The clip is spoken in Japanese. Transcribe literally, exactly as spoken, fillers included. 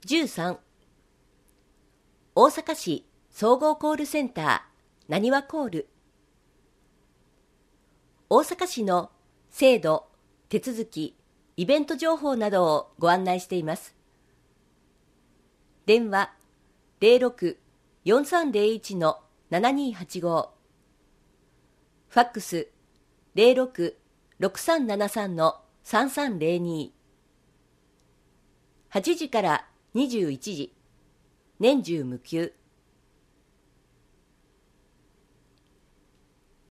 じゅうさん大阪市総合コールセンターなにわコール。大阪市の制度、手続き、イベント情報などをご案内しています。電話 ゼロろく よんさんゼロいち のななにーはちご、ファックス ゼロろく ろくさんななさん のさんさんゼロに、はちじからにじゅういちじ、年中無休。